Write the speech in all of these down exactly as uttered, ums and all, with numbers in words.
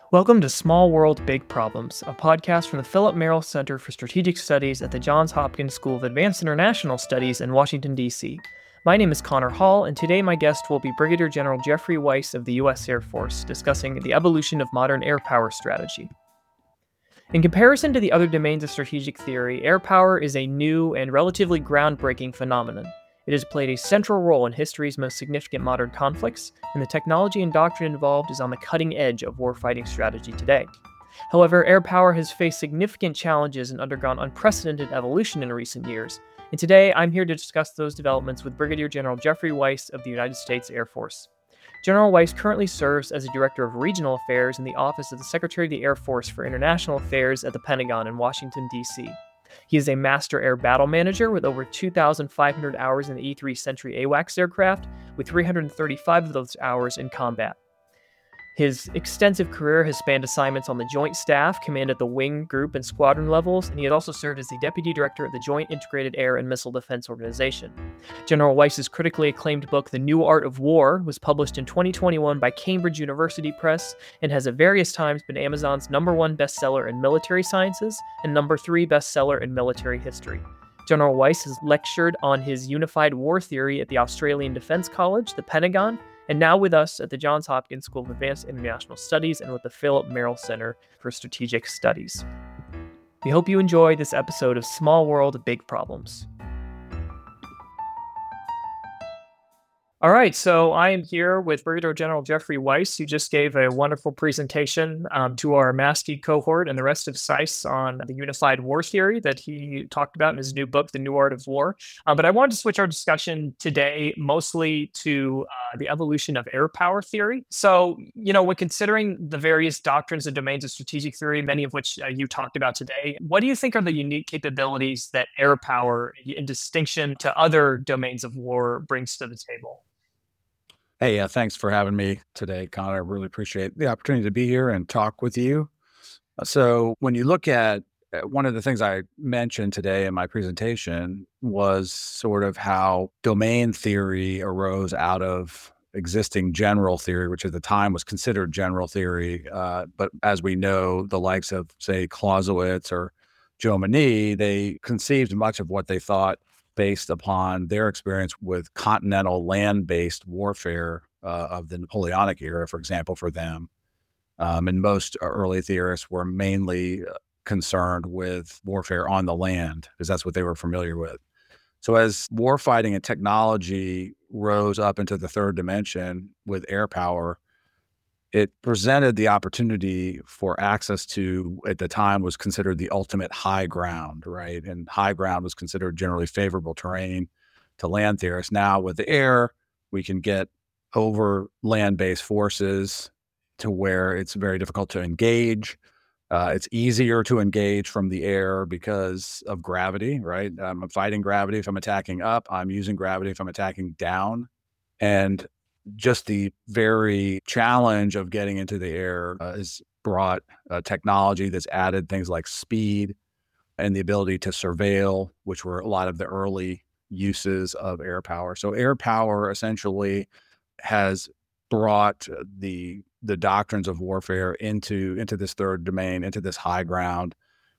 Welcome to Small World, Big Problems, a podcast from the Philip Merrill Center for Strategic Studies at the Johns Hopkins School of Advanced International Studies in Washington, D C. My name is Connor Hall, and today my guest will be Brigadier General Jeffrey Weiss of the U S Air Force, discussing the evolution of modern air power strategy. In comparison to the other domains of strategic theory, air power is a new and relatively groundbreaking phenomenon. It has played a central role in history's most significant modern conflicts, and the technology and doctrine involved is on the cutting edge of warfighting strategy today. However, air power has faced significant challenges and undergone unprecedented evolution in recent years, and today I'm here to discuss those developments with Brigadier General Jeffrey Weiss of the United States Air Force. General Weiss currently serves as a Director of Regional Affairs in the Office of the Secretary of the Air Force for International Affairs at the Pentagon in Washington, D C. He is a Master Air Battle Manager with over two thousand five hundred hours in the E three Sentry AWACS aircraft, with three hundred thirty-five of those hours in combat. His extensive career has spanned assignments on the Joint Staff, command at the wing, group, and squadron levels, and he had also served as the Deputy Director of the Joint Integrated Air and Missile Defense Organization. General Weiss's critically acclaimed book, The New Art of War, was published in twenty twenty-one by Cambridge University Press and has at various times been Amazon's number one bestseller in military sciences and number three bestseller in military history. General Weiss has lectured on his unified war theory at the Australian Defense College, the Pentagon, and now with us at the Johns Hopkins School of Advanced International Studies and with the Philip Merrill Center for Strategic Studies. We hope you enjoy this episode of Small World, Big Problems. All right, so I am here with Brigadier General Jeffrey Weiss, who just gave a wonderful presentation um, to our Maskey cohort and the rest of S I C E on the unified war theory that he talked about in his new book, The New Art of War. Um, but I wanted to switch our discussion today mostly to uh, the evolution of air power theory. So, you know, when considering the various doctrines and domains of strategic theory, many of which uh, you talked about today, what do you think are the unique capabilities that air power, in distinction to other domains of war, brings to the table? Hey, uh, thanks for having me today, Connor. I really appreciate the opportunity to be here and talk with you. Uh, So when you look at uh, one of the things I mentioned today in my presentation was sort of how domain theory arose out of existing general theory, which at the time was considered general theory. Uh, but as we know, the likes of, say, Clausewitz or Jomini, they conceived much of what they thought based upon their experience with continental land-based warfare uh, of the Napoleonic era, for example, for them. Um, and most early theorists were mainly uh, concerned with warfare on the land, because that's what they were familiar with. So as warfighting and technology rose up into the third dimension with air power, it presented the opportunity for access to, at the time, was considered the ultimate high ground, right? And high ground was considered generally favorable terrain to land theorists. Now with the air, we can get over land-based forces to where it's very difficult to engage. Uh, it's easier to engage from the air because of gravity, right? I'm fighting gravity if I'm attacking up. I'm using gravity if I'm attacking down. And just the very challenge of getting into the air uh, has brought uh, technology that's added things like speed and the ability to surveil, which were a lot of the early uses of air power. So air power essentially has brought the the doctrines of warfare into into this third domain, into this high ground.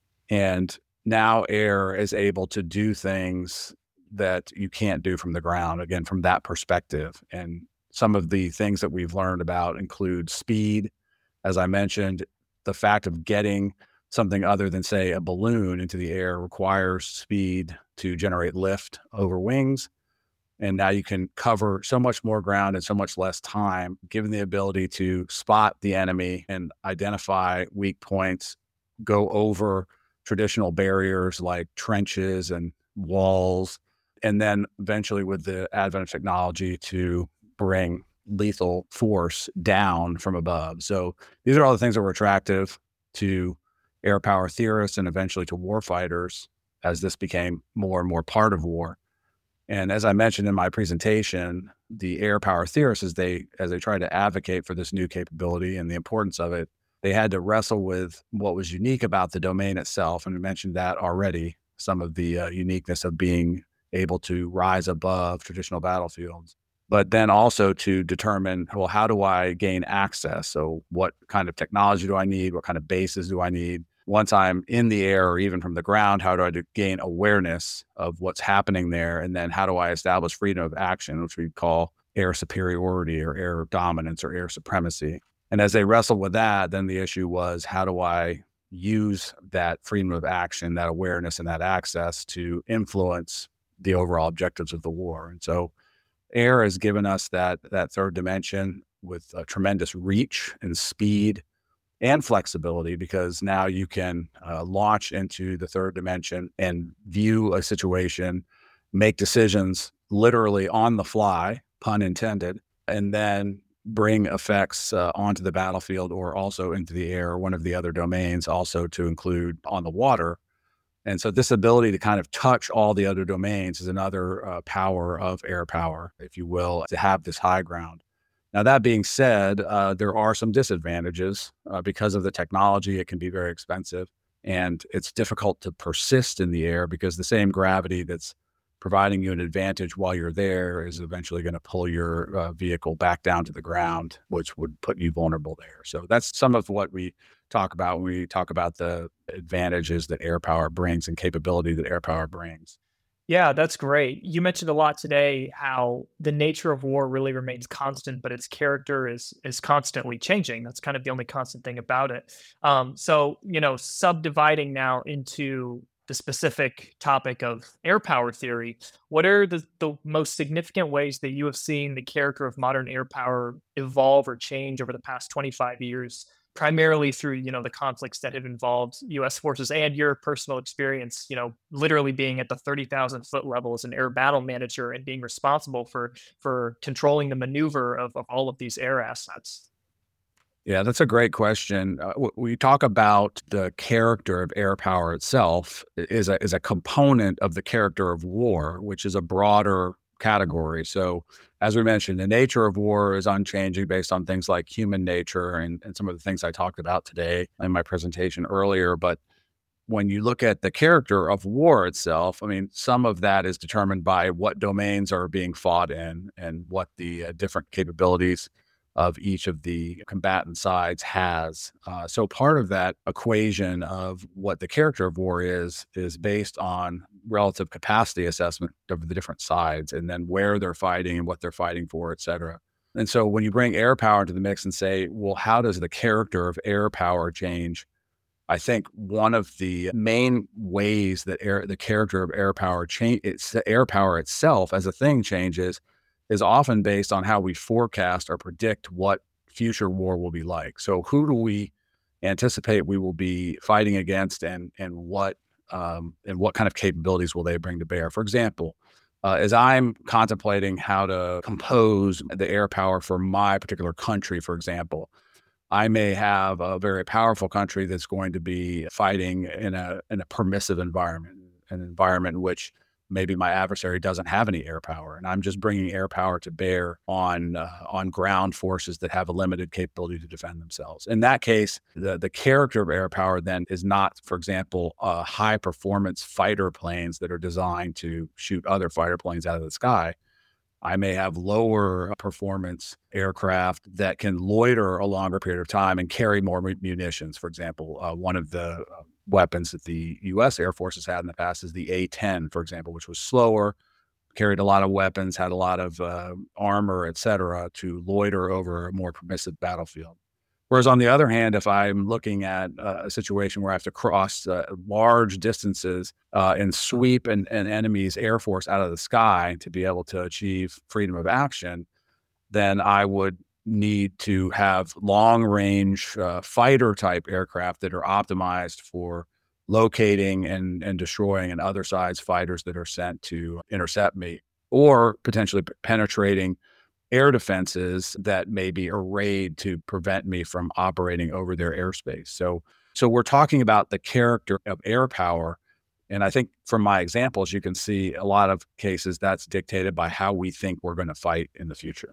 And now air is able to do things that you can't do from the ground, again, from that perspective. And some of the things that we've learned about include speed. As I mentioned, the fact of getting something other than, say, a balloon into the air requires speed to generate lift over wings. And now you can cover so much more ground in so much less time, given the ability to spot the enemy and identify weak points, go over traditional barriers like trenches and walls, and then eventually with the advent of technology to bring lethal force down from above. So these are all the things that were attractive to air power theorists and eventually to warfighters as this became more and more part of war. And as I mentioned in my presentation, the air power theorists, as they as they tried to advocate for this new capability and the importance of it, they had to wrestle with what was unique about the domain itself. And we mentioned that already, some of the uh, uniqueness of being able to rise above traditional battlefields. but then also to determine, well, how do I gain access? So what kind of technology do I need? What kind of bases do I need? Once I'm in the air or even from the ground, how do I do gain awareness of what's happening there? And then how do I establish freedom of action, which we call air superiority or air dominance or air supremacy? And as they wrestled with that, then the issue was, how do I use that freedom of action, that awareness and that access to influence the overall objectives of the war? And so air has given us that that third dimension with a tremendous reach and speed and flexibility, because now you can uh, launch into the third dimension and view a situation, make decisions literally on the fly, pun intended, and then bring effects uh, onto the battlefield or also into the air, one of the other domains, also to include on the water. And so this ability to kind of touch all the other domains is another uh, power of air power, if you will, to have this high ground. Now, that being said, uh, there are some disadvantages uh, because of the technology. It can be very expensive, and it's difficult to persist in the air because the same gravity that's providing you an advantage while you're there is eventually going to pull your uh, vehicle back down to the ground, which would put you vulnerable there. So that's some of what we talk about when we talk about the advantages that air power brings and capability that air power brings. Yeah, that's great. You mentioned a lot today how the nature of war really remains constant, but its character is is constantly changing. That's kind of the only constant thing about it. Um, so, you know, subdividing now into the specific topic of air power theory, what are the, the most significant ways that you have seen the character of modern air power evolve or change over the past twenty-five years? Primarily through, you know, the conflicts that have involved U S forces and your personal experience, you know, literally being at the thirty thousand foot level as an air battle manager and being responsible for for controlling the maneuver of, of all of these air assets. Yeah, that's a great question. Uh, w- we talk about the character of air power itself i- is a is a component of the character of war, which is a broader category. So, as we mentioned, the nature of war is unchanging based on things like human nature and, and some of the things I talked about today in my presentation earlier. But when you look at the character of war itself, I mean, some of that is determined by what domains are being fought in and what the uh, different capabilities of each of the combatant sides has. Uh, so part of that equation of what the character of war is, is based on relative capacity assessment of the different sides and then where they're fighting and what they're fighting for, et cetera. And so when you bring air power into the mix and say, well, how does the character of air power change? I think one of the main ways that air, the character of air power change, it's the air power itself as a thing changes, is often based on how we forecast or predict what future war will be like. So, who do we anticipate we will be fighting against, and and what um, and what kind of capabilities will they bring to bear? For example, uh, as I'm contemplating how to compose the air power for my particular country, for example, I may have a very powerful country that's going to be fighting in a in a permissive environment, an environment in which maybe my adversary doesn't have any air power, and I'm just bringing air power to bear on uh, on ground forces that have a limited capability to defend themselves. In that case, the the character of air power then is not, for example, uh, high performance fighter planes that are designed to shoot other fighter planes out of the sky. I may have lower performance aircraft that can loiter a longer period of time and carry more mu- munitions. For example, uh, one of the uh, weapons that the U S Air Force has had in the past is the A ten, for example, which was slower, carried a lot of weapons, had a lot of uh, armor, et cetera, to loiter over a more permissive battlefield. Whereas on the other hand, if I'm looking at uh, a situation where I have to cross uh, large distances uh, and sweep an, an enemy's air force out of the sky to be able to achieve freedom of action, then I would need to have long range uh, fighter type aircraft that are optimized for locating and, and destroying an other side's fighters that are sent to intercept me, or potentially p- penetrating air defenses that may be arrayed to prevent me from operating over their airspace. So, so we're talking about the character of air power. And I think from my examples, you can see a lot of cases that's dictated by how we think we're going to fight in the future.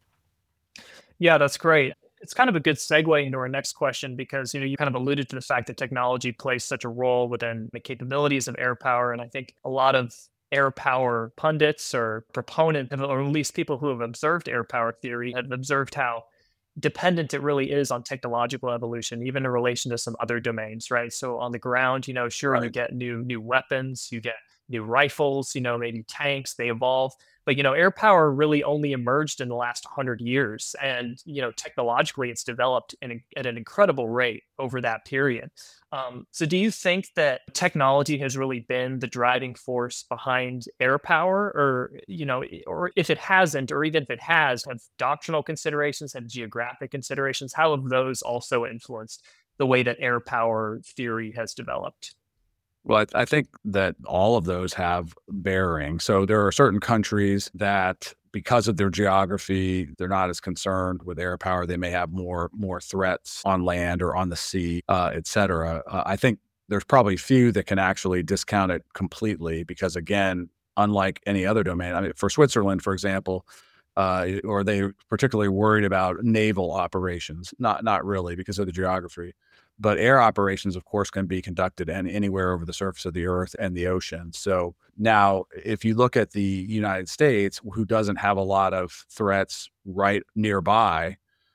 Yeah, that's great. It's kind of a good segue into our next question because, you know, you kind of alluded to the fact that technology plays such a role within the capabilities of air power. And I think a lot of air power pundits or proponents, or at least people who have observed air power theory, have observed how dependent it really is on technological evolution, even in relation to some other domains, right? So on the ground, you know, sure, you Right. get new new weapons, you get new rifles, you know, maybe tanks, they evolve. But you know, air power really only emerged in the last hundred years, and you know, technologically, it's developed in a, at an incredible rate over that period. Um, so, do you think that technology has really been the driving force behind air power, or you know, i- or if it hasn't, or even if it has, have doctrinal considerations and geographic considerations, how have those also influenced the way that air power theory has developed? Well, I, I think that all of those have bearing. So there are certain countries that, because of their geography, they're not as concerned with air power. They may have more more threats on land or on the sea, uh, et cetera. Uh, I think there's probably few that can actually discount it completely because, again, unlike any other domain, I mean, for Switzerland, for example, uh, or they particularly worried about naval operations? Not not really because of the geography. But air operations, of course, can be conducted an anywhere over the surface of the earth and the ocean. So now, if you look at the United States, who doesn't have a lot of threats right nearby,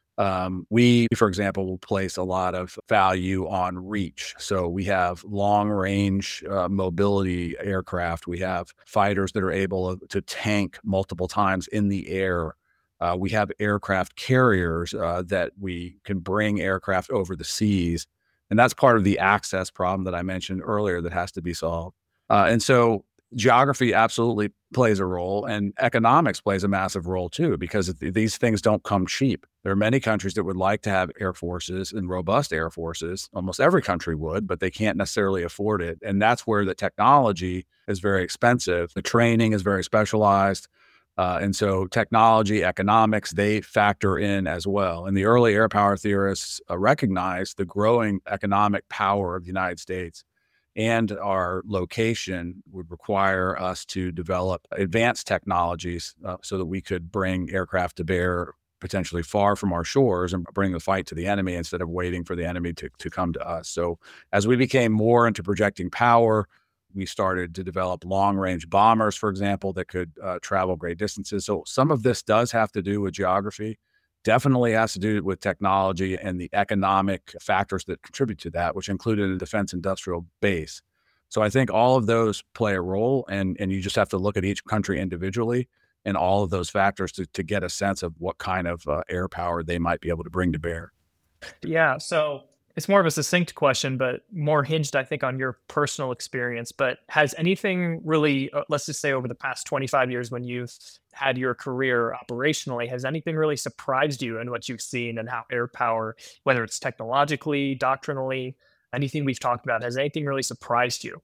um, we, for example, will place a lot of value on reach. So we have long range uh, mobility aircraft. We have fighters that are able to tank multiple times in the air. Uh, we have aircraft carriers uh, that we can bring aircraft over the seas. And that's part of the access problem that I mentioned earlier that has to be solved. Uh, and so geography absolutely plays a role, and economics plays a massive role too, because th- these things don't come cheap. There are many countries that would like to have air forces and robust air forces. Almost every country would, but they can't necessarily afford it. And that's where the technology is very expensive. The training is very specialized. Uh, and so technology, economics, they factor in as well. And the early air power theorists uh, recognized the growing economic power of the United States, and our location would require us to develop advanced technologies uh, so that we could bring aircraft to bear potentially far from our shores and bring the fight to the enemy instead of waiting for the enemy to, to come to us. So as we became more into projecting power, we started to develop long range bombers, for example, that could uh, travel great distances. So some of this does have to do with geography, definitely has to do with technology and the economic factors that contribute to that, which included a defense industrial base. So I think all of those play a role, and and you just have to look at each country individually and all of those factors to, to get a sense of what kind of uh, air power they might be able to bring to bear. Yeah, so it's more of a succinct question, but more hinged, I think, on your personal experience. But has anything really, uh, let's just say over the past twenty-five years when you've had your career operationally, has anything really surprised you in what you've seen and how air power, whether it's technologically, doctrinally, anything we've talked about, has anything really surprised you?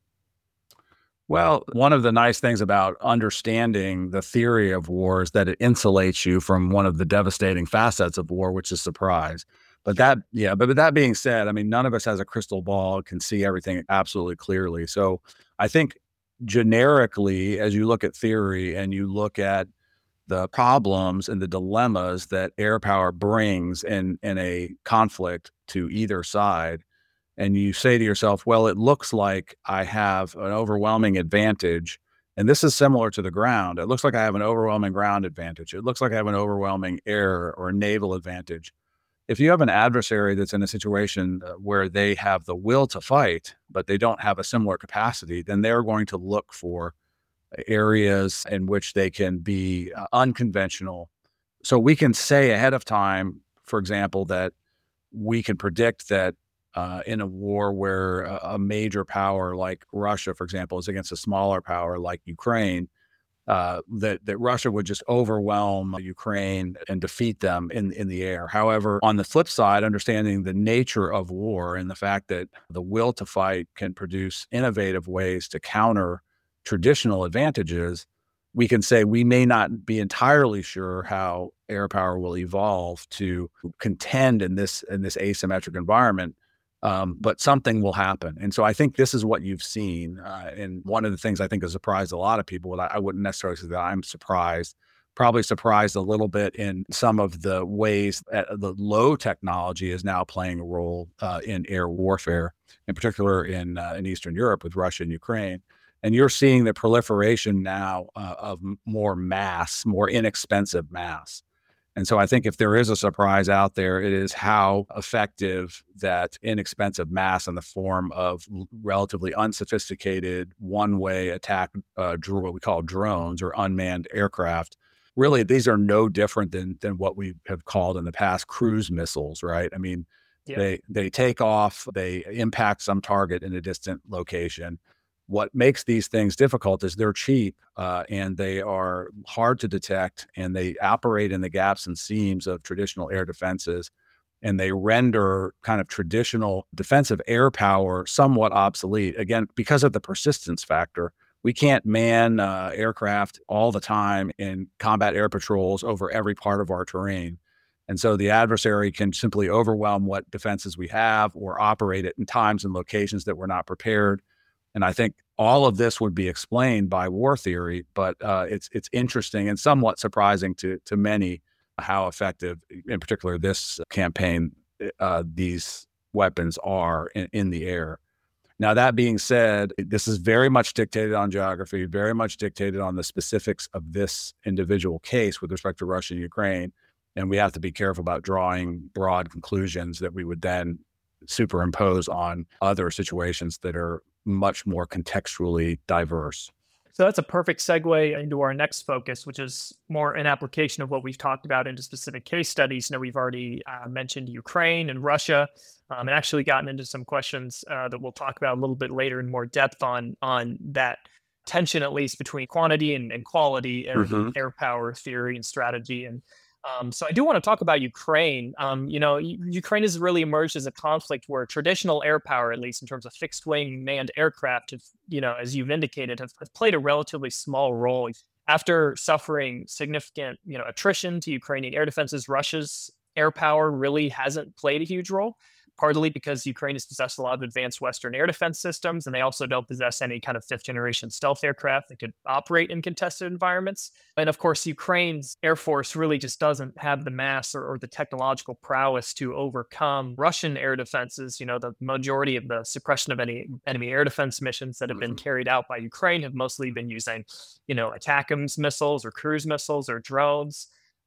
Well, one of the nice things about understanding the theory of war is that it insulates you from one of the devastating facets of war, which is surprise. But that, yeah, but with that being said, I mean, none of us has a crystal ball, can see everything absolutely clearly. So I think generically, as you look at theory and you look at the problems and the dilemmas that air power brings in, in a conflict to either side, and you say to yourself, well, it looks like I have an overwhelming advantage. And this is similar to the ground. It looks like I have an overwhelming ground advantage. It looks like I have an overwhelming air or naval advantage. If you have an adversary that's in a situation uh, where they have the will to fight, but they don't have a similar capacity, then they're going to look for areas in which they can be uh, unconventional. So we can say ahead of time, for example, that we can predict that uh, in a war where a, a major power like Russia, for example, is against a smaller power like Ukraine, uh, that that Russia would just overwhelm Ukraine and defeat them in in the air. However, on the flip side, understanding the nature of war and the fact that the will to fight can produce innovative ways to counter traditional advantages, we can say we may not be entirely sure how air power will evolve to contend in this in this asymmetric environment, um, but something will happen. And so I think this is what you've seen. Uh, and one of the things I think has surprised a lot of people, I, I wouldn't necessarily say that I'm surprised, probably surprised a little bit in some of the ways that the low technology is now playing a role uh, in air warfare, in particular in, uh, in Eastern Europe with Russia and Ukraine. And you're seeing the proliferation now uh, of m- more mass, more inexpensive mass. And so I think if there is a surprise out there, it is how effective that inexpensive mass in the form of l- relatively unsophisticated one-way attack, uh, dr- what we call drones or unmanned aircraft. Really, these are no different than than what we have called in the past cruise missiles, right? I mean, Yeah. they they take off, they impact some target in a distant location. What makes these things difficult is they're cheap, uh, and they are hard to detect, and they operate in the gaps and seams of traditional air defenses, and they render kind of traditional defensive air power somewhat obsolete. Again, because of the persistence factor, we can't man uh, aircraft all the time in combat air patrols over every part of our terrain. And so the adversary can simply overwhelm what defenses we have or operate it in times and locations that we're not prepared. And I think all of this would be explained by war theory, but uh, it's it's interesting and somewhat surprising to to many how effective, in particular, this campaign, uh, these weapons are in, in the air. Now, that being said, this is very much dictated on geography, very much dictated on the specifics of this individual case with respect to Russia and Ukraine. And we have to be careful about drawing broad conclusions that we would then superimpose on other situations that are much more contextually diverse. So that's a perfect segue into our next focus, which is more an application of what we've talked about into specific case studies. Now, we've already uh, mentioned Ukraine and Russia, um, and actually gotten into some questions uh, that we'll talk about a little bit later in more depth on on that tension, at least between quantity and, and quality and hmm air power theory and strategy. And um, so I do want to talk about Ukraine. Um, you know, U- Ukraine has really emerged as a conflict where traditional air power, at least in terms of fixed wing manned aircraft, have, you know, as you've indicated, have, have played a relatively small role. After suffering significant, you know, attrition to Ukrainian air defenses, Russia's air power really hasn't played a huge role. Partly because Ukraine has possessed a lot of advanced Western air defense systems, and they also don't possess any kind of fifth generation stealth aircraft that could operate in contested environments. And of course, Ukraine's Air Force really just doesn't have the mass or, or the technological prowess to overcome Russian air defenses. You know, the majority of the suppression of any enemy air defense missions that have been carried out by Ukraine have mostly been using, you know, ATACMS missiles or cruise missiles or drones.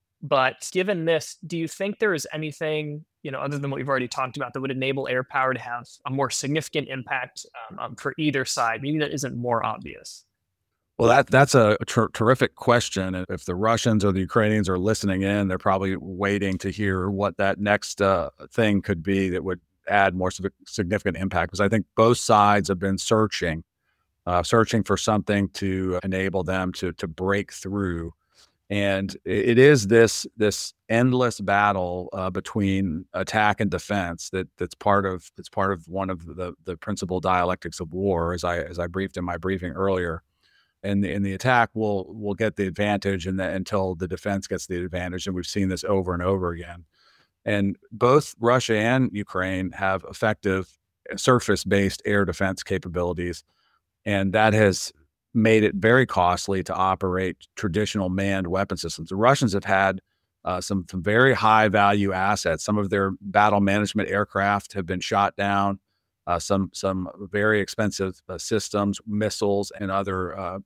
But given this, do you think there is anything, you know, other than what we've already talked about, that would enable air power to have a more significant impact um, um, for either side, maybe that isn't more obvious? Well, that that's a ter- terrific question. And if the Russians or the Ukrainians are listening in, they're probably waiting to hear what that next uh, thing could be that would add more sig- significant impact. Because I think both sides have been searching, uh, searching for something to enable them to to break through. And it is this this endless battle uh, between attack and defense that that's part of it's part of one of the the principal dialectics of war, as I as I briefed in my briefing earlier. And the, and the attack will will get the advantage, and the, until the defense gets the advantage, and we've seen this over and over again. And both Russia and Ukraine have effective surface-based air defense capabilities, and that has made it very costly to operate traditional manned weapon systems. The Russians have had uh, some, some very high value assets. Some of their battle management aircraft have been shot down. Uh, some some very expensive uh, systems, missiles, and other uh,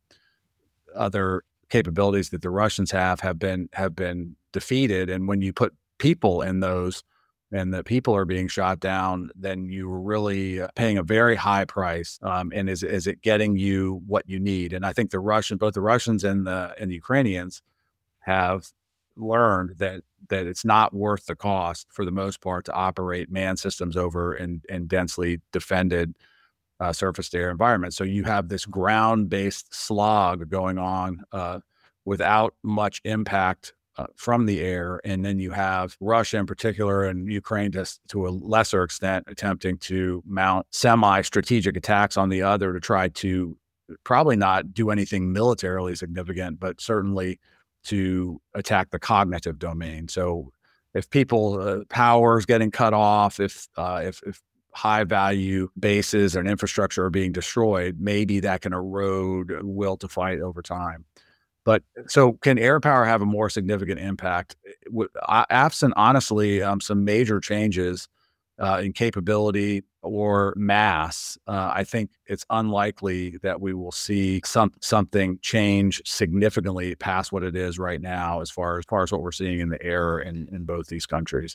other capabilities that the Russians have have been have been defeated. And when you put people in those, and the people are being shot down, then you're really uh, paying a very high price. Um, and is is it getting you what you need? And I think the Russian, both the Russians and the and the Ukrainians, have learned that that it's not worth the cost for the most part to operate manned systems over in in densely defended uh, surface to air environment. So you have this ground based slog going on uh, without much impact uh, from the air. And then you have Russia in particular, and Ukraine just to a lesser extent, attempting to mount semi strategic attacks on the other to try to probably not do anything militarily significant, but certainly to attack the cognitive domain. So if people uh, power is getting cut off, if uh, if, if high value bases and infrastructure are being destroyed, maybe that can erode will to fight over time. But so can air power have a more significant impact? W- uh, Absent, honestly, um, some major changes uh, in capability or mass, uh, I think it's unlikely that we will see some something change significantly past what it is right now, as far as, far as what we're seeing in the air in, in both these countries.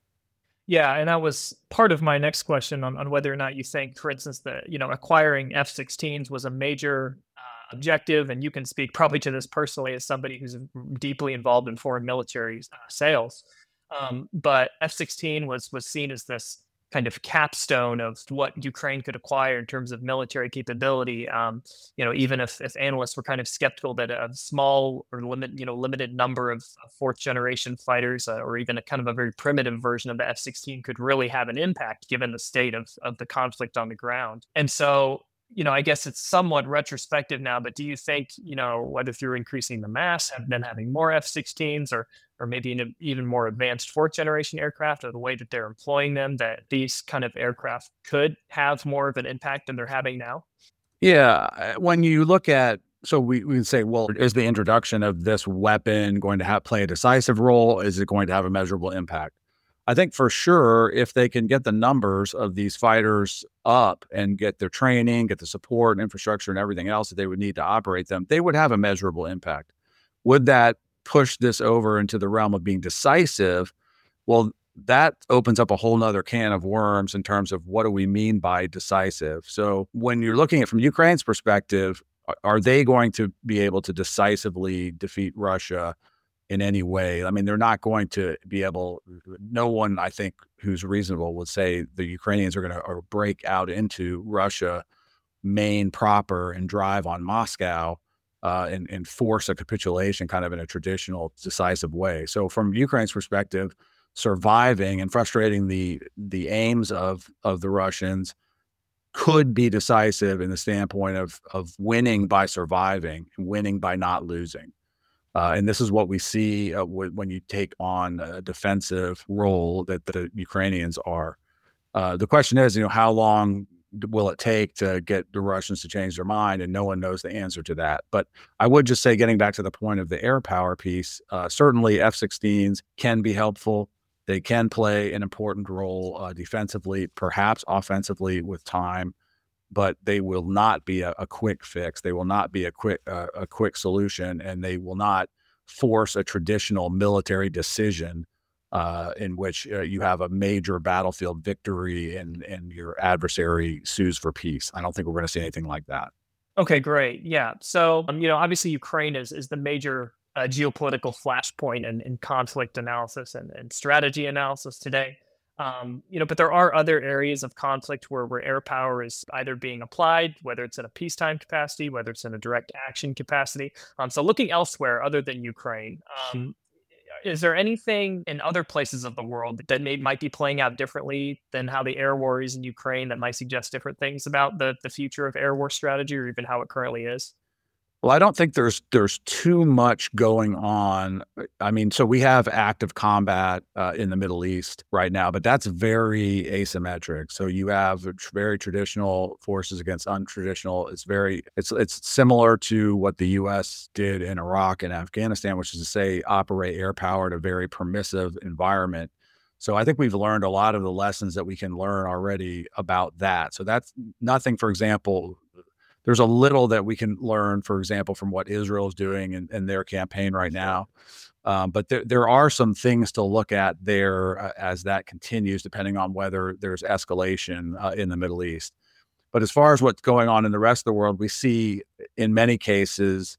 Yeah, and that was part of my next question on, on whether or not you think, for instance, that you know acquiring F sixteens was a major uh, objective, and you can speak probably to this personally as somebody who's deeply involved in foreign military uh, sales. Um, but F sixteen was was seen as this kind of capstone of what Ukraine could acquire in terms of military capability. Um, you know, even if, if analysts were kind of skeptical that a small or limit, you know, limited number of fourth generation fighters, uh, or even a kind of a very primitive version of the F sixteen could really have an impact given the state of, of the conflict on the ground. And so, you know, I guess it's somewhat retrospective now, but do you think, you know, whether through increasing the mass, have been having more F sixteens or or maybe an even more advanced fourth generation aircraft, or the way that they're employing them, that these kind of aircraft could have more of an impact than they're having now? Yeah, uh, when you look at, so we, we can say, well, is the introduction of this weapon going to have play a decisive role? Is it going to have a measurable impact? I think for sure, if they can get the numbers of these fighters up and get their training, get the support and infrastructure and everything else that they would need to operate them, they would have a measurable impact. Would that push this over into the realm of being decisive? Well, that opens up a whole nother can of worms in terms of what do we mean by decisive. So when you're looking at from Ukraine's perspective, are they going to be able to decisively defeat Russia in any way? I mean, they're not going to be able, no one, I think, who's reasonable would say the Ukrainians are going to break out into Russia, main proper, and drive on Moscow uh, and, and force a capitulation kind of in a traditional decisive way. So from Ukraine's perspective, surviving and frustrating the the aims of of the Russians could be decisive in the standpoint of of winning by surviving and winning by not losing. Uh, and this is what we see uh, w- when you take on a defensive role that the Ukrainians are. Uh, the question is, you know, how long will it take to get the Russians to change their mind? And no one knows the answer to that. But I would just say, getting back to the point of the air power piece, uh, certainly F sixteens can be helpful. They can play an important role uh, defensively, perhaps offensively with time, but they will not be a, a quick fix. They will not be a quick uh, a quick solution, and they will not force a traditional military decision uh, in which uh, you have a major battlefield victory and and your adversary sues for peace. I don't think we're going to see anything like that. Okay, great. Yeah. So, um, you know, obviously Ukraine is is the major uh, geopolitical flashpoint in, in conflict analysis and, and strategy analysis today. Um, you know, but there are other areas of conflict where where air power is either being applied, whether it's in a peacetime capacity, whether it's in a direct action capacity. Um, so, looking elsewhere other than Ukraine, um, is there anything in other places of the world that may might be playing out differently than how the air war is in Ukraine, that might suggest different things about the the future of air war strategy, or even how it currently is? Well, I don't think there's there's too much going on. I mean, so we have active combat uh, in the Middle East right now, but that's very asymmetric. So you have tr- very traditional forces against untraditional. It's very it's it's similar to what the U S did in Iraq and Afghanistan, which is to say, operate air power in a very permissive environment. So I think we've learned a lot of the lessons that we can learn already about that. So that's nothing, for example. There's a little that we can learn, for example, from what Israel is doing in, in their campaign right now. Um, but there, there are some things to look at there uh, as that continues, depending on whether there's escalation uh, in the Middle East. But as far as what's going on in the rest of the world, we see in many cases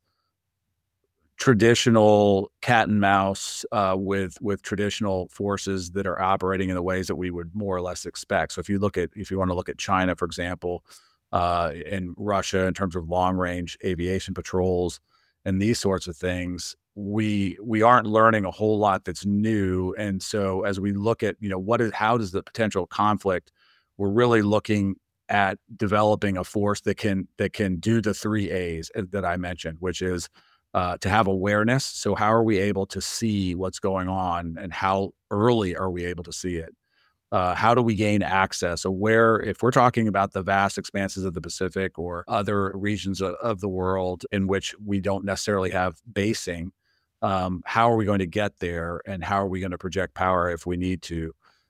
traditional cat and mouse uh, with with traditional forces that are operating in the ways that we would more or less expect. So if you look at if you want to look at China, for example, uh, in Russia in terms of long range aviation patrols and these sorts of things, we we aren't learning a whole lot that's new. And so as we look at, you know, what is how does the potential conflict, we're really looking at developing a force that can that can do the three A's that I mentioned, which is uh, to have awareness. So how are we able to see what's going on, and how early are we able to see it? Uh, how do we gain access? So where, if we're talking about the vast expanses of the Pacific or other regions of, of the world in which we don't necessarily have basing, um, how are we going to get there, and how are we going to project power if we need to?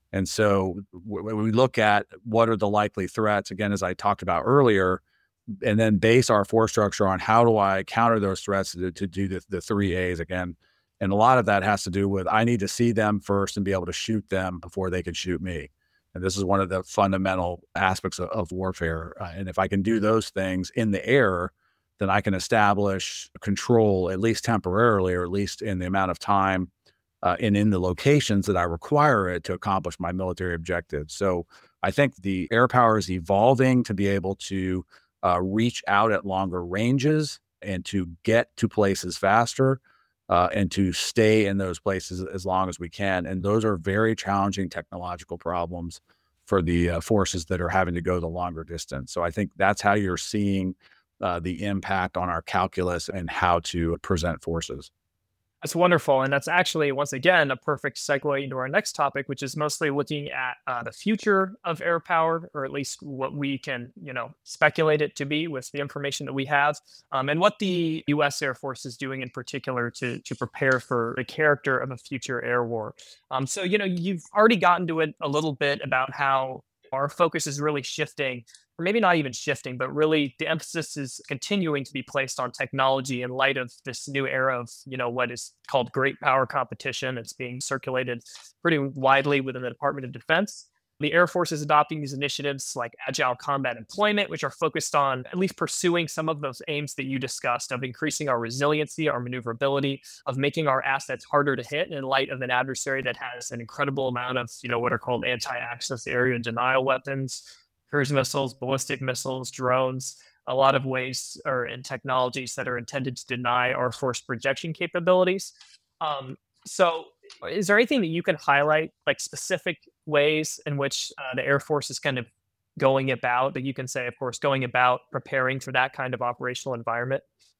And so when we look at what are the likely threats, again, as I talked about earlier, and then base our force structure on how do I counter those threats to, to do the, the three A's again. And a lot of that has to do with I need to see them first and be able to shoot them before they can shoot me. And this is one of the fundamental aspects of, of warfare. Uh, and if I can do those things in the air, then I can establish control, at least temporarily, or at least in the amount of time uh, and in the locations that I require it to accomplish my military objectives. So I think the air power is evolving to be able to uh, reach out at longer ranges and to get to places faster uh, and to stay in those places as long as we can. And those are very challenging technological problems for the uh, forces that are having to go the longer distance. So I think that's how you're seeing uh, the impact on our calculus and how to present forces. That's wonderful. And that's actually, once again, a perfect segue into our next topic, which is mostly looking at uh, the future of air power, or at least what we can, you know, speculate it to be with the information that we have, um, and what the U S Air Force is doing in particular to, to prepare for the character of a future air war. Um, so, you know, you've already gotten to it a little bit about how our focus is really shifting, or maybe not even shifting, but really the emphasis is continuing to be placed on technology in light of this new era of, you know, what is called great power competition. It's being circulated pretty widely within the Department of Defense. The Air Force is adopting these initiatives like agile combat employment, which are focused on at least pursuing some of those aims that you discussed of increasing our resiliency, our maneuverability, of making our assets harder to hit in light of an adversary that has an incredible amount of, you know, what are called anti-access area denial weapons, cruise missiles, ballistic missiles, drones, a lot of ways or in technologies that are intended to deny our force projection capabilities. Um, so is there anything that you can highlight, like specific ways in which uh, the Air Force is kind of going about, that you can say, of course, going about preparing for that kind of operational environment?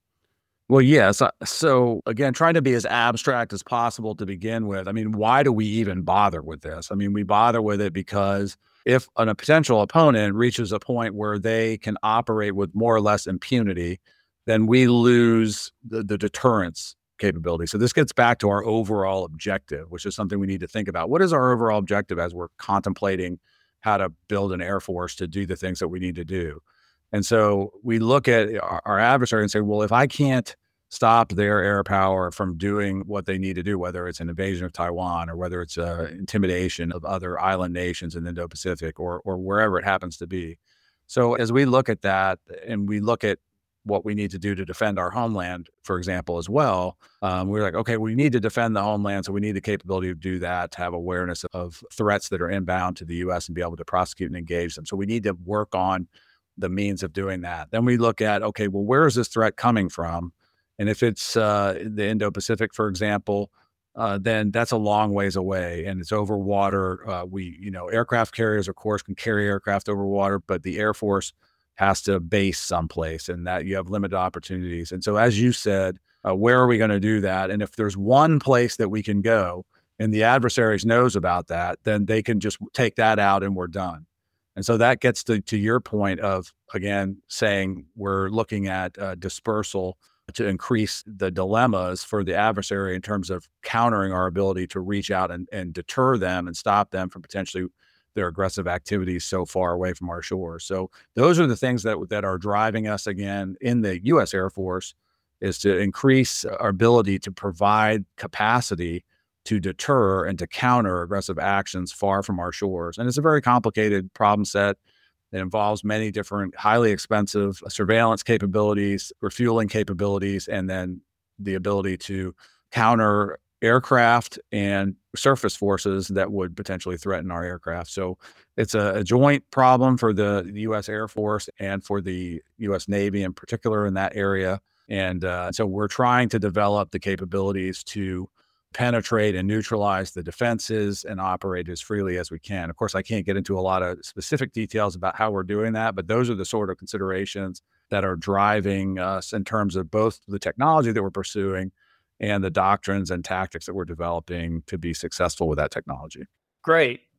Well, yes. uh, So again, trying to be as abstract as possible to begin with. I mean, why do we even bother with this? I mean, we bother with it because if an, a potential opponent reaches a point where they can operate with more or less impunity, then we lose the, the deterrence capability. So this gets back to our overall objective, which is something we need to think about. What is our overall objective as we're contemplating how to build an air force to do the things that we need to do? And so we look at our, our adversary and say, well, if I can't stop their air power from doing what they need to do, whether it's an invasion of Taiwan or whether it's uh, intimidation of other island nations in the Indo-Pacific or or wherever it happens to be. So as we look at that and we look at what we need to do to defend our homeland, for example, as well, um, we're like, okay, we need to defend the homeland. So we need the capability to do that, to have awareness of threats that are inbound to the U S and be able to prosecute and engage them. So we need to work on the means of doing that. Then we look at, okay, well, where is this threat coming from? And if it's uh, the Indo-Pacific, for example, uh, then that's a long ways away and it's over water. Uh, we, you know, aircraft carriers, of course, can carry aircraft over water, but the Air Force has to base someplace and that you have limited opportunities. And so, as you said, uh, where are we going to do that? And if there's one place that we can go and the adversaries knows about that, then they can just take that out and we're done. And so that gets to, to your point of, again, saying we're looking at uh, dispersal to increase the dilemmas for the adversary in terms of countering our ability to reach out and, and deter them and stop them from potentially their aggressive activities so far away from our shores. So those are the things that that are driving us again in the U S Air Force, is to increase our ability to provide capacity to deter and to counter aggressive actions far from our shores. And it's a very complicated problem set. It involves many different highly expensive surveillance capabilities, refueling capabilities, and then the ability to counter aircraft and surface forces that would potentially threaten our aircraft. So it's a, a joint problem for the, the U S Air Force and for the U S Navy in particular in that area. And uh, so we're trying to develop the capabilities to penetrate and neutralize the defenses and operate as freely as we can. Of course, I can't get into a lot of specific details about how we're doing that, but those are the sort of considerations that are driving us in terms of both the technology that we're pursuing and the doctrines and tactics that we're developing to be successful with that technology. Great.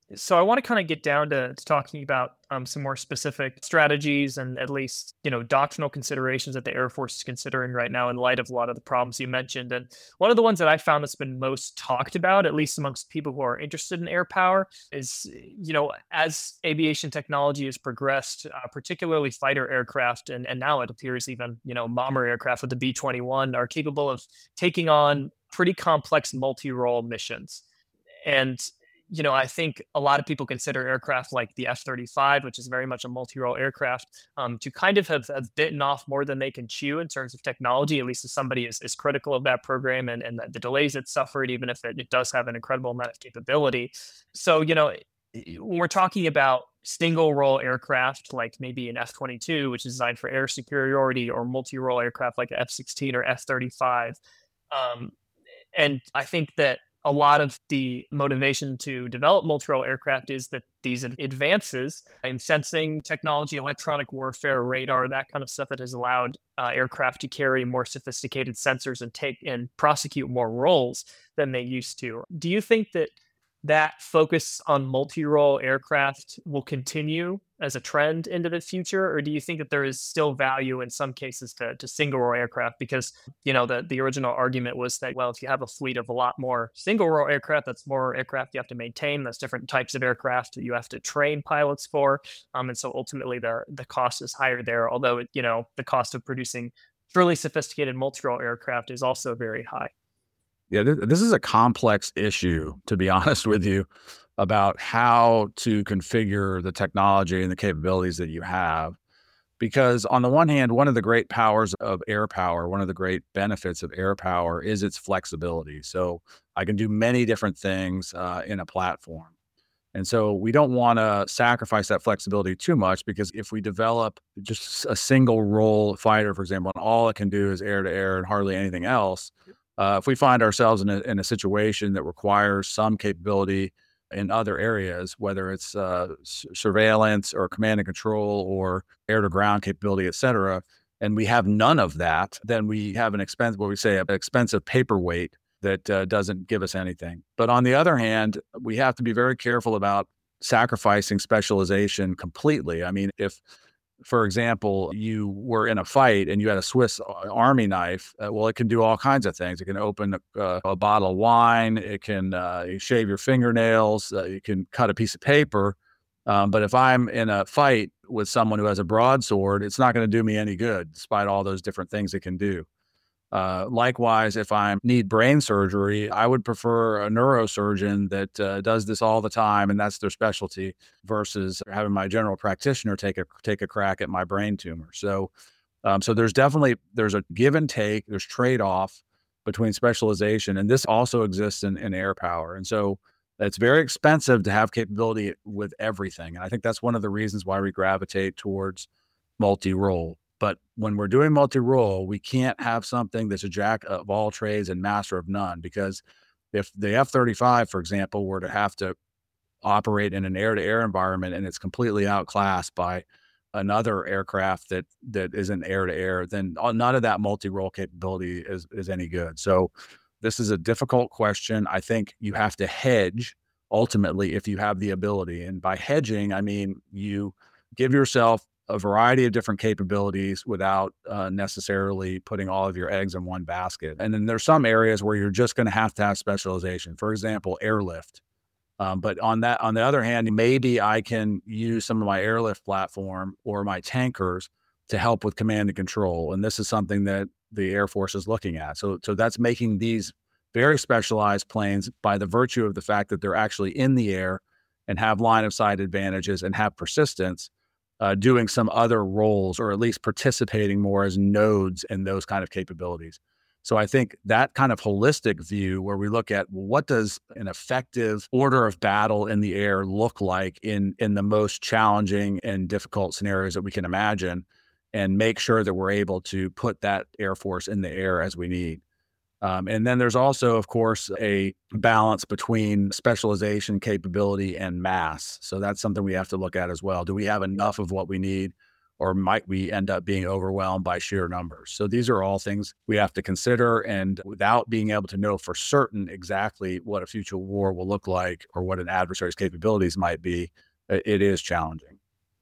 So I want to kind of get down to, to talking about um, some more specific strategies and at least, you know, doctrinal considerations that the Air Force is considering right now in light of a lot of the problems you mentioned. And one of the ones that I found that's been most talked about, at least amongst people who are interested in air power, is, you know, as aviation technology has progressed, uh, particularly fighter aircraft, and, and now it appears even, you know, bomber aircraft with the B twenty-one are capable of taking on pretty complex multi-role missions. And you know, I think a lot of people consider aircraft like the F thirty-five, which is very much a multi-role aircraft, um, to kind of have, have bitten off more than they can chew in terms of technology, at least as somebody is, is critical of that program and, and the delays it suffered, even if it, it does have an incredible amount of capability. So, you know, when we're talking about single role aircraft, like maybe an F twenty-two, which is designed for air superiority, or multi-role aircraft like F sixteen or F thirty-five, um, and I think that a lot of the motivation to develop multi-role aircraft is that these advances in sensing technology, electronic warfare, radar, that kind of stuff that has allowed uh, aircraft to carry more sophisticated sensors and take and prosecute more roles than they used to. Do you think that that focus on multi-role aircraft will continue as a trend into the future, or do you think that there is still value in some cases to, to single-role aircraft? Because, you know, the, the original argument was that, well, if you have a fleet of a lot more single-role aircraft, that's more aircraft you have to maintain, that's different types of aircraft that you have to train pilots for, um, and so ultimately the the cost is higher there, although, it, you know, the cost of producing truly sophisticated multi-role aircraft is also very high. Yeah, th- this is a complex issue, to be honest with you, about how to configure the technology and the capabilities that you have. Because on the one hand, one of the great powers of air power, one of the great benefits of air power is its flexibility. So I can do many different things uh, in a platform. And so we don't want to sacrifice that flexibility too much, because if we develop just a single role fighter, for example, and all it can do is air to air and hardly anything else, uh, if we find ourselves in a, in a situation that requires some capability in other areas, whether it's uh, s- surveillance or command and control or air to ground capability, et cetera, and we have none of that, then we have an expense, what we say, an expensive paperweight that uh, doesn't give us anything. But on the other hand, we have to be very careful about sacrificing specialization completely. I mean, if, for example, you were in a fight and you had a Swiss Army knife, uh, well, it can do all kinds of things. It can open a, uh, a bottle of wine. It can uh, shave your fingernails. Uh, you can cut a piece of paper. Um, but if I'm in a fight with someone who has a broadsword, it's not going to do me any good, despite all those different things it can do. Uh, likewise, if I need brain surgery, I would prefer a neurosurgeon that uh, does this all the time, and that's their specialty, versus having my general practitioner take a take a crack at my brain tumor. So, um, so there's definitely there's a give and take, there's trade off between specialization, and this also exists in, in air power. And so it's very expensive to have capability with everything, and I think that's one of the reasons why we gravitate towards multi-role. But when we're doing multi-role, we can't have something that's a jack of all trades and master of none, because if the F thirty-five, for example, were to have to operate in an air-to-air environment and it's completely outclassed by another aircraft that that isn't air-to-air, then none of that multi-role capability is is any good. So this is a difficult question. I think you have to hedge ultimately if you have the ability. And by hedging, I mean you give yourself a variety of different capabilities without uh, necessarily putting all of your eggs in one basket. And then there's some areas where you're just going to have to have specialization. For example, airlift. Um, but on that, on the other hand, maybe I can use some of my airlift platform or my tankers to help with command and control. And this is something that the Air Force is looking at. So, so that's making these very specialized planes, by the virtue of the fact that they're actually in the air and have line of sight advantages and have persistence, uh, doing some other roles, or at least participating more as nodes in those kind of capabilities. So I think that kind of holistic view, where we look at, well, what does an effective order of battle in the air look like in, in the most challenging and difficult scenarios that we can imagine, and make sure that we're able to put that Air Force in the air as we need. Um, and then there's also, of course, a balance between specialization, capability, and mass. So that's something we have to look at as well. Do we have enough of what we need, or might we end up being overwhelmed by sheer numbers? So these are all things we have to consider. And without being able to know for certain exactly what a future war will look like or what an adversary's capabilities might be, it is challenging.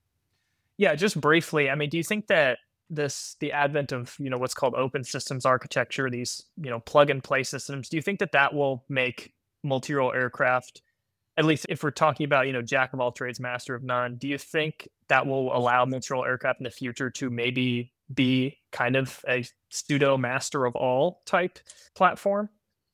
Yeah, just briefly, I mean, do you think that this the advent of, you know, what's called open systems architecture, these, you know, plug and play systems, do you think that that will make multi-role aircraft, at least if we're talking about, you know, jack of all trades, master of none, do you think that will allow multi-role aircraft in the future to maybe be kind of a pseudo master of all type platform?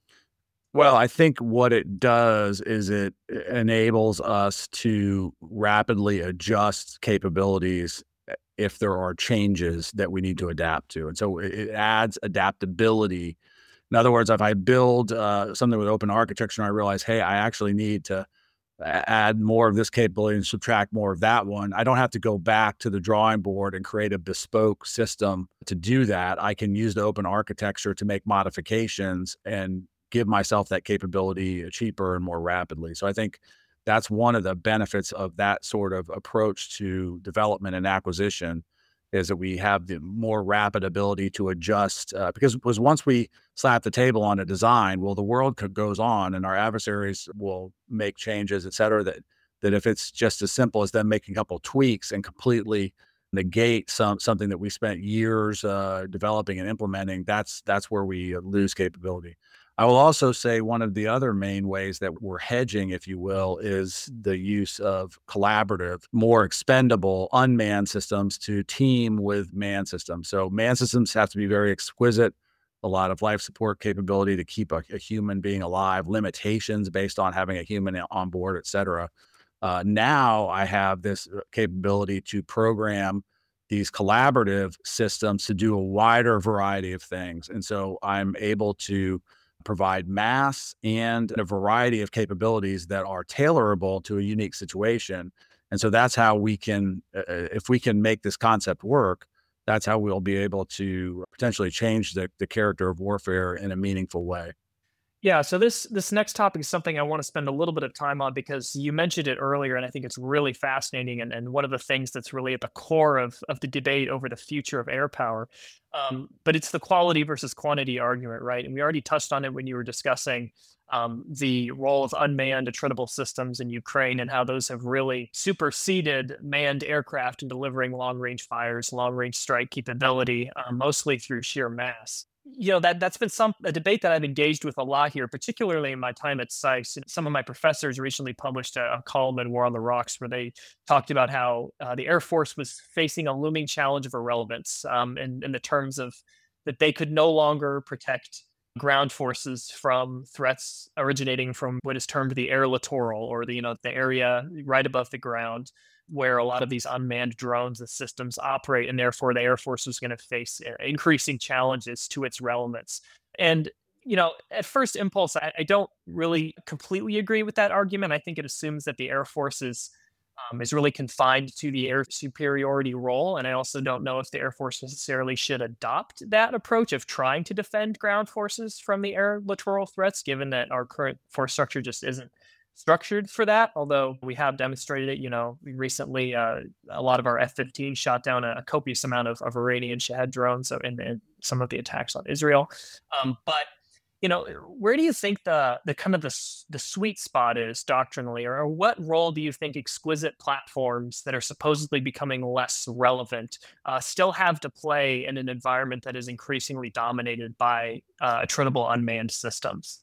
Well, I think what it does is it enables us to rapidly adjust capabilities eh, if there are changes that we need to adapt to. And so it it adds adaptability. In other words, if I build uh, something with open architecture and I realize, hey, I actually need to a- add more of this capability and subtract more of that one, I don't have to go back to the drawing board and create a bespoke system to do that. I can use the open architecture to make modifications and give myself that capability cheaper and more rapidly. So I think that's one of the benefits of that sort of approach to development and acquisition is that we have the more rapid ability to adjust uh, because because once we slap the table on a design, well, the world could, goes on and our adversaries will make changes, et cetera, that that if it's just as simple as them making a couple tweaks and completely negate some something that we spent years uh, developing and implementing, that's that's where we uh, lose capability. I will also say one of the other main ways that we're hedging, if you will, is the use of collaborative, more expendable unmanned systems to team with manned systems. So manned systems have to be very exquisite, a lot of life support capability to keep a, a human being alive, limitations based on having a human on board, et cetera. Uh, now I have this uh, capability to program these collaborative systems to do a wider variety of things. And so I'm able to provide mass and a variety of capabilities that are tailorable to a unique situation. And so that's how we can, uh, uh, if we can make this concept work, that's how we'll be able to potentially change the, the character of warfare in a meaningful way. Yeah, so this this next topic is something I want to spend a little bit of time on because you mentioned it earlier, and I think it's really fascinating and, and one of the things that's really at the core of, of the debate over the future of air power. Um, but it's the quality versus quantity argument, right? And we already touched on it when you were discussing um, the role of unmanned attritable systems in Ukraine and how those have really superseded manned aircraft in delivering long range fires, long range strike capability, uh, mostly through sheer mass. You know, that that's been some a debate that I've engaged with a lot here, particularly in my time at SAIS. And some of my professors recently published a, a column in War on the Rocks where they talked about how uh, the Air Force was facing a looming challenge of irrelevance, um, in, in the terms of that they could no longer protect ground forces from threats originating from what is termed the air littoral, or the, you know, the area right above the ground where a lot of these unmanned drones and systems operate, and therefore the Air Force was going to face uh, increasing challenges to its relevance. And you know, at first impulse, I, I don't really completely agree with that argument. I think it assumes that the Air Force is um, is really confined to the air superiority role, and I also don't know if the Air Force necessarily should adopt that approach of trying to defend ground forces from the air littoral threats, given that our current force structure just isn't structured for that. Although we have demonstrated it, you know, recently, uh, a lot of our F fifteen shot down a, a copious amount of, of Iranian Shahed drones, so in, in some of the attacks on Israel. Um, but you know, where do you think the the kind of the s- the sweet spot is doctrinally, or, or what role do you think exquisite platforms that are supposedly becoming less relevant uh, still have to play in an environment that is increasingly dominated by uh, attritable unmanned systems?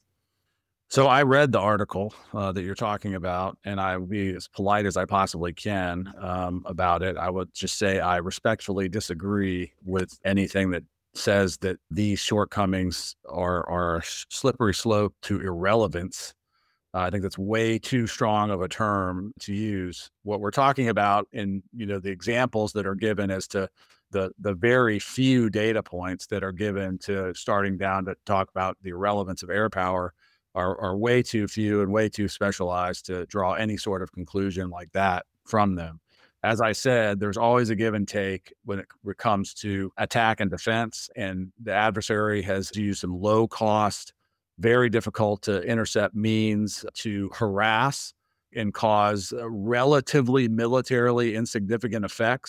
So I read the article uh, that you're talking about, and I will be as polite as I possibly can um, about it. I would just say I respectfully disagree with anything that says that these shortcomings are are a sh- slippery slope to irrelevance. Uh, I think that's way too strong of a term to use. What we're talking about in, you know, the examples that are given as to the the very few data points that are given to starting down to talk about the irrelevance of air power are, are way too few and way too specialized to draw any sort of conclusion like that from them. As I said, there's always a give and take when it c- comes to attack and defense, and the adversary has used some low cost, very difficult to intercept means to harass and cause uh, relatively militarily insignificant effects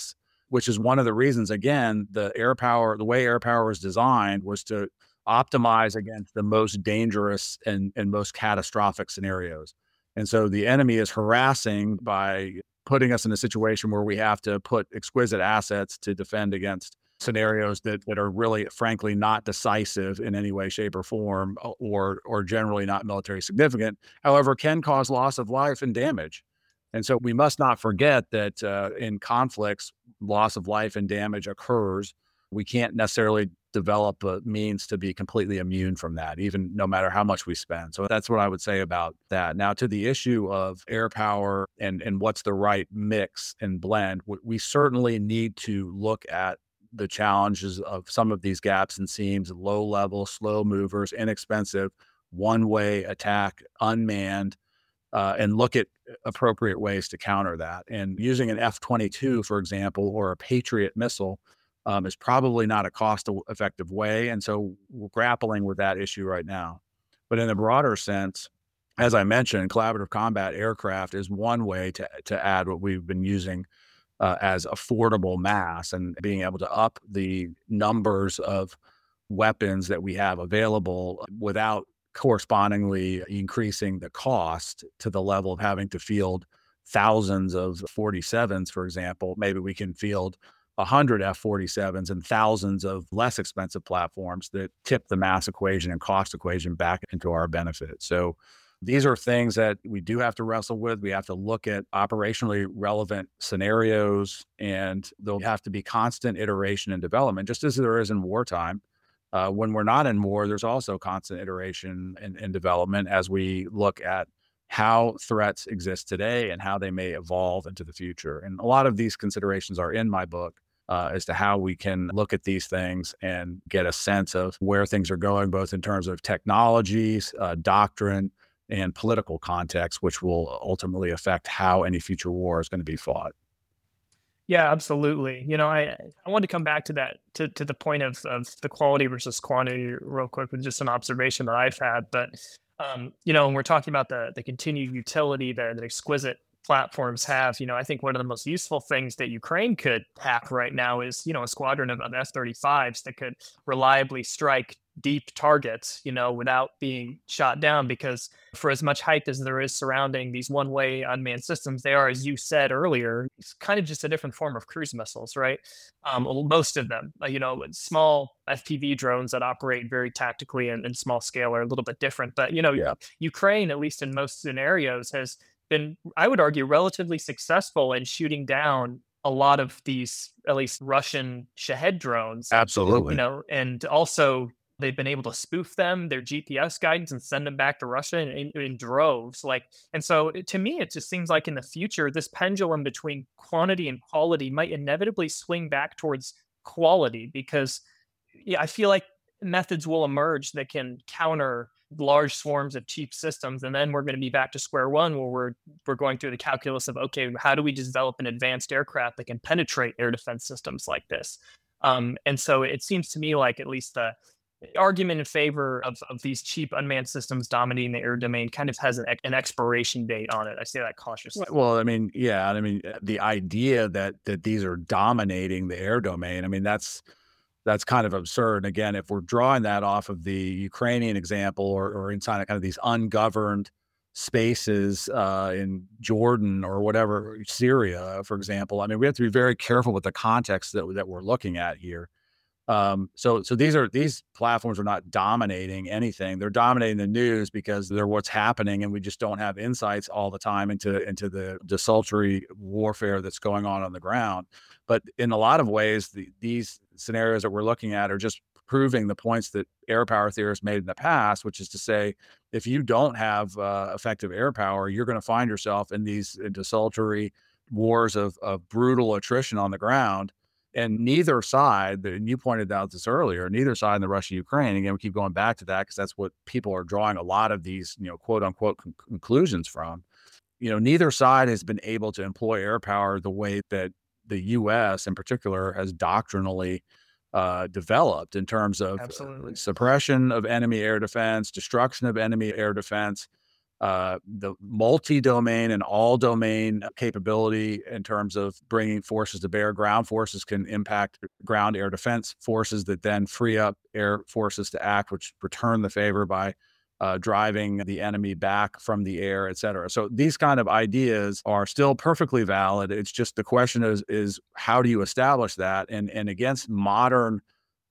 which is one of the reasons, again, the air power, the way air power was designed was to optimize against the most dangerous and, and most catastrophic scenarios. And so the enemy is harassing by putting us in a situation where we have to put exquisite assets to defend against scenarios that, that are really, frankly, not decisive in any way, shape, or form, or, or generally not military significant, however, can cause loss of life and damage. And so we must not forget that uh, in conflicts, loss of life and damage occurs. We can't necessarily develop a means to be completely immune from that, even no matter how much we spend. So that's what I would say about that. Now, to the issue of air power and, and what's the right mix and blend, we certainly need to look at the challenges of some of these gaps and seams, low level, slow movers, inexpensive, one-way attack, unmanned, uh, and look at appropriate ways to counter that. And using an F twenty-two, for example, or a Patriot missile um, is probably not a cost-effective way. And so we're grappling with that issue right now. But in a broader sense, as I mentioned, collaborative combat aircraft is one way to, to add what we've been using uh, as affordable mass, and being able to up the numbers of weapons that we have available without correspondingly increasing the cost to the level of having to field thousands of forty-sevens, for example. Maybe we can field one hundred F forty-sevens and thousands of less expensive platforms that tip the mass equation and cost equation back into our benefit. So these are things that we do have to wrestle with. We have to look at operationally relevant scenarios, and there'll have to be constant iteration and development, just as there is in wartime. Uh, when we're not in war, there's also constant iteration and, and development as we look at how threats exist today and how they may evolve into the future. And a lot of these considerations are in my book uh, as to how we can look at these things and get a sense of where things are going, both in terms of technologies, uh, doctrine, and political context, which will ultimately affect how any future war is going to be fought. Yeah, absolutely. You know, I I want to come back to that, to to the point of of the quality versus quantity real quick, with just an observation that I've had. But um, you know, when we're talking about the the continued utility that, that exquisite platforms have, you know, I think one of the most useful things that Ukraine could have right now is, you know, a squadron of, of F thirty-fives that could reliably strike deep targets, you know, without being shot down. Because for as much hype as there is surrounding these one-way unmanned systems, they are, as you said earlier, it's kind of just a different form of cruise missiles, right? Um, well, most of them, uh, you know, small F P V drones that operate very tactically and, and small scale are a little bit different. But, you know, Yeah. Ukraine, at least in most scenarios, has been, I would argue, relatively successful in shooting down a lot of these, at least Russian Shahed drones, you Absolutely. know, and also they've been able to spoof them, their G P S guidance, and send them back to Russia in, in, in droves. Like, and so it- to me, it just seems like in the future, this pendulum between quantity and quality might inevitably swing back towards quality, because yeah, I feel like methods will emerge that can counter large swarms of cheap systems, and then we're going to be back to square one, where we're we're going through the calculus of, okay, how do we develop an advanced aircraft that can penetrate air defense systems like this? Um, and so it seems to me like at least the argument in favor of, of these cheap unmanned systems dominating the air domain kind of has an, ex- an expiration date on it. I say that cautiously. Well, I mean, yeah, I mean, uh, the idea that that these are dominating the air domain, I mean, that's that's kind of absurd. And again, if we're drawing that off of the Ukrainian example, or or inside of kind of these ungoverned spaces uh, in Jordan or whatever, Syria, for example, I mean, we have to be very careful with the context that that we're looking at here. Um, so, so these are, these platforms are not dominating anything. They're dominating the news because they're what's happening, and we just don't have insights all the time into into the desultory warfare that's going on on the ground. But in a lot of ways, the, these scenarios that we're looking at are just proving the points that air power theorists made in the past, which is to say, if you don't have uh, effective air power, you're going to find yourself in these desultory wars of of brutal attrition on the ground. And neither side, and you pointed out this earlier, neither side in the Russia-Ukraine, again, we keep going back to that because that's what people are drawing a lot of these, you know, quote unquote con- conclusions from. You know, neither side has been able to employ air power the way that the U S in particular has doctrinally uh, developed in terms of Absolutely. suppression of enemy air defense, destruction of enemy air defense, uh, the multi-domain and all-domain capability in terms of bringing forces to bear. Ground forces can impact ground air defense forces that then free up air forces to act, which return the favor by uh, driving the enemy back from the air, et cetera. So these kind of ideas are still perfectly valid. It's just the question is, is how do you establish that? And, and against modern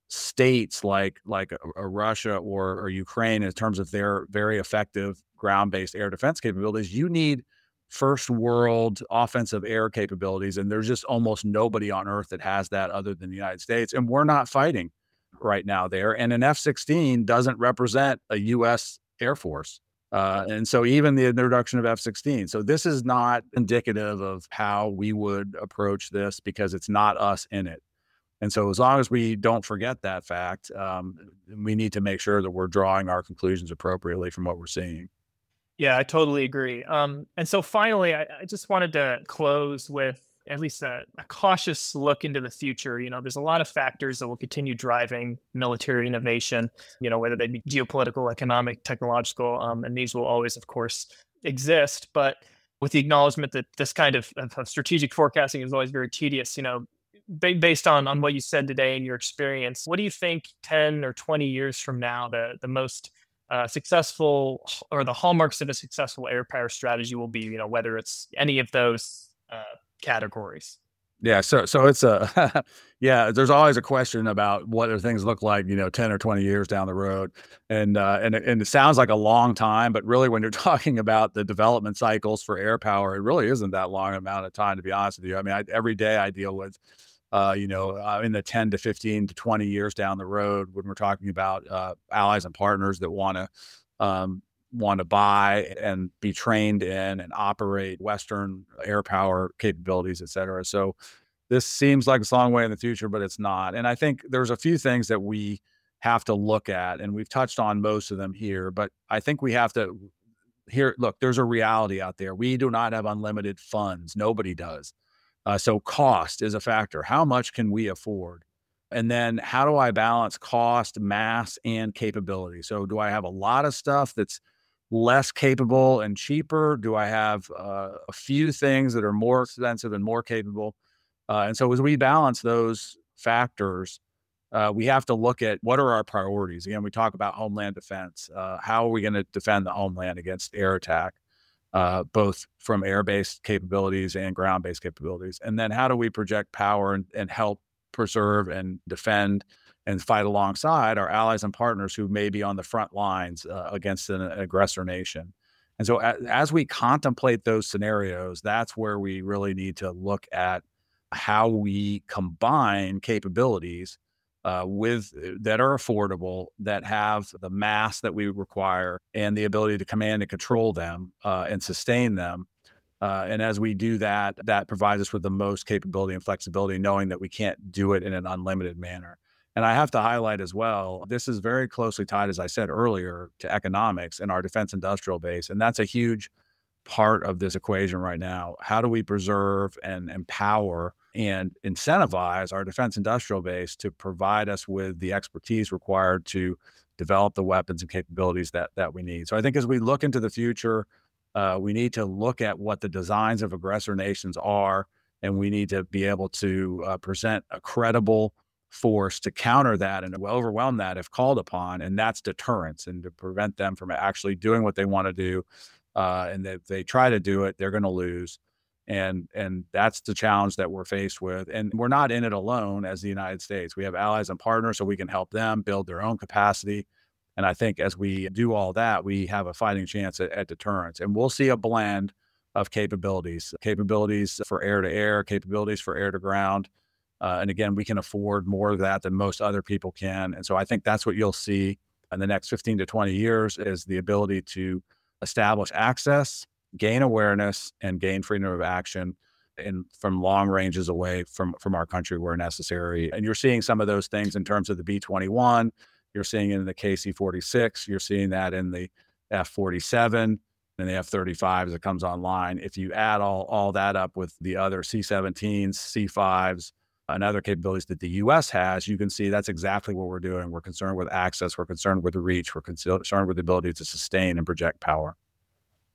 states like like a, a Russia or, or Ukraine, in terms of their very effective ground-based air defense capabilities, you need first world offensive air capabilities. And there's just almost nobody on earth that has that other than the United States. And we're not fighting right now there. And an F sixteen doesn't represent a U S Air Force. Uh, and so even the introduction of F sixteen. So this is not indicative of how we would approach this, because it's not us in it. And so as long as we don't forget that fact, um, we need to make sure that we're drawing our conclusions appropriately from what we're seeing. Yeah, I totally agree. Um, and so finally, I, I just wanted to close with at least a, a cautious look into the future. You know, there's a lot of factors that will continue driving military innovation, you know, whether they be geopolitical, economic, technological, um, and these will always, of course, exist. But with the acknowledgement that this kind of, of strategic forecasting is always very tedious, you know, ba- based on, on what you said today and your experience, what do you think ten or twenty years from now, the, the most uh, successful or the hallmarks of a successful air power strategy will be, you know, whether it's any of those uh, categories? Yeah, so so it's a yeah. There's always a question about what do things look like, you know, ten or twenty years down the road, and uh, and it- and it sounds like a long time, but really, when you're talking about the development cycles for air power, it really isn't that long amount of time, to be honest with you. I mean, I, every day I deal with, uh, you know, uh, in the ten to fifteen to twenty years down the road, when we're talking about uh, allies and partners that want to um, want to buy and be trained in and operate Western air power capabilities, et cetera. So this seems like it's a long way in the future, but it's not. And I think there's a few things that we have to look at, and we've touched on most of them here, but I think we have to here, look, there's a reality out there. We do not have unlimited funds. Nobody does. Uh, so cost is a factor. How much can we afford? And then how do I balance cost, mass, and capability? So do I have a lot of stuff that's less capable and cheaper? Do I have uh, a few things that are more expensive and more capable? Uh, and so as we balance those factors, uh, we have to look at what are our priorities. Again, we talk about homeland defense. Uh, how are we going to defend the homeland against air attack, uh, both from air-based capabilities and ground-based capabilities? And then how do we project power and, and help preserve and defend and fight alongside our allies and partners who may be on the front lines uh, against an aggressor nation? And so as, as we contemplate those scenarios, that's where we really need to look at how we combine capabilities uh, with that are affordable, that have the mass that we require, and the ability to command and control them uh, and sustain them. Uh, and as we do that, that provides us with the most capability and flexibility, knowing that we can't do it in an unlimited manner. And I have to highlight as well, this is very closely tied, as I said earlier, to economics and our defense industrial base. And that's a huge part of this equation right now. How do we preserve and empower and incentivize our defense industrial base to provide us with the expertise required to develop the weapons and capabilities that that we need? So I think as we look into the future, uh, we need to look at what the designs of aggressor nations are, and we need to be able to uh, present a credible force to counter that and to overwhelm that if called upon. And that's deterrence, and to prevent them from actually doing what they want to do. Uh, and if they try to do it, they're going to lose. And and that's the challenge that we're faced with. And we're not in it alone as the United States. We have allies and partners, so we can help them build their own capacity. And I think as we do all that, we have a fighting chance at, at deterrence. And we'll see a blend of capabilities, capabilities for air to air, capabilities for air to ground. Uh, and again, we can afford more of that than most other people can. And so I think that's what you'll see in the next fifteen to twenty years, is the ability to establish access, gain awareness, and gain freedom of action in from long ranges away from, from our country where necessary. And you're seeing some of those things in terms of the B twenty-one, you're seeing it in the K C forty-six, you're seeing that in the F forty-seven and the F thirty-five as it comes online. If you add all, all that up with the other C seventeens, C fives, and other capabilities that the U S has, you can see that's exactly what we're doing. We're concerned with access, we're concerned with reach, we're concerned with the ability to sustain and project power.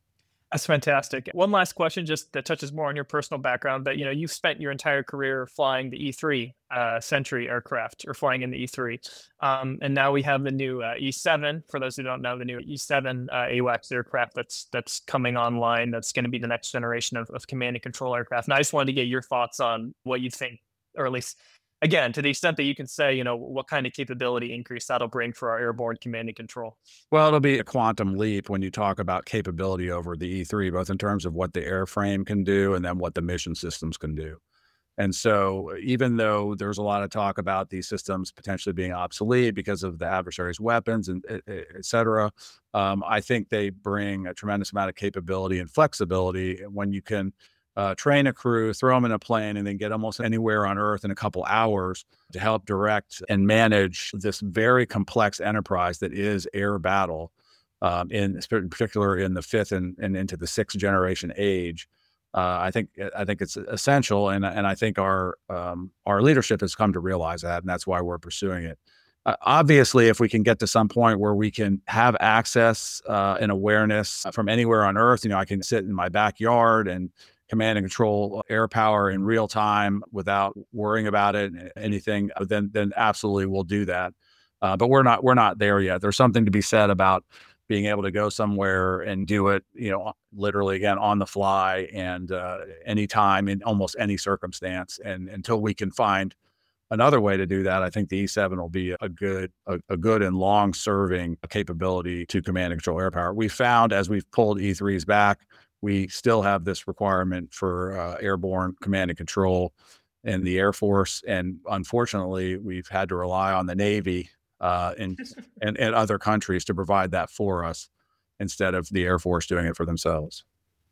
That's fantastic. One last question, just that touches more on your personal background, but you know, you've spent your entire career flying the E three uh, Century aircraft, or flying in the E three, um, and now we have the new uh, E seven. For those who don't know, the new E seven uh, AWACS aircraft that's that's coming online. That's going to be the next generation of, of command and control aircraft. And I just wanted to get your thoughts on what you think, or at least, again, to the extent that you can say, you know, what kind of capability increase that'll bring for our airborne command and control. Well, it'll be a quantum leap when you talk about capability over the E three, both in terms of what the airframe can do and then what the mission systems can do. And so even though there's a lot of talk about these systems potentially being obsolete because of the adversary's weapons and et, et cetera, um, I think they bring a tremendous amount of capability and flexibility when you can uh, train a crew, throw them in a plane, and then get almost anywhere on Earth in a couple hours to help direct and manage this very complex enterprise that is air battle, um, in, in particular in the fifth and, and into the sixth generation age. Uh, I think I think it's essential, and and I think our um, our leadership has come to realize that, and that's why we're pursuing it. Uh, obviously, if we can get to some point where we can have access uh, and awareness from anywhere on Earth, you know, I can sit in my backyard and command and control air power in real time without worrying about it, anything, then then absolutely we'll do that. Uh, but we're not we're not there yet. There's something to be said about being able to go somewhere and do it, you know, literally again on the fly and uh, anytime in almost any circumstance. And until we can find another way to do that, I think the E seven will be a good, a, a good and long-serving capability to command and control air power. We found as we've pulled E threes back, we still have this requirement for uh, airborne command and control in the Air Force, and unfortunately, we've had to rely on the Navy uh, and, and and other countries to provide that for us instead of the Air Force doing it for themselves.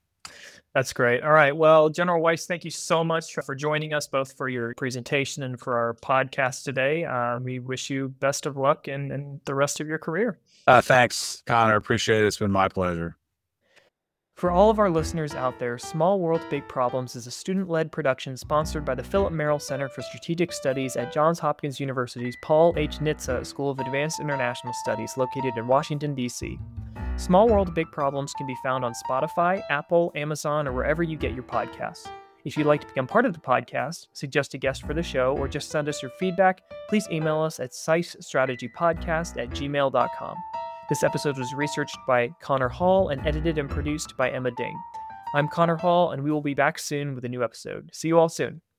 That's great. All right. Well, General Weiss, thank you so much for joining us, both for your presentation and for our podcast today. Uh, we wish you best of luck in, in the rest of your career. Uh, thanks, Connor. Appreciate it. It's been my pleasure. For all of our listeners out there, Small World, Big Problems is a student-led production sponsored by the Philip Merrill Center for Strategic Studies at Johns Hopkins University's Paul H. Nitze School of Advanced International Studies located in Washington, D C Small World, Big Problems can be found on Spotify, Apple, Amazon, or wherever you get your podcasts. If you'd like to become part of the podcast, suggest a guest for the show, or just send us your feedback, please email us at sicestrategypodcast at gmail dot com. This episode was researched by Connor Hall and edited and produced by Emma Ding. I'm Connor Hall, and we will be back soon with a new episode. See you all soon.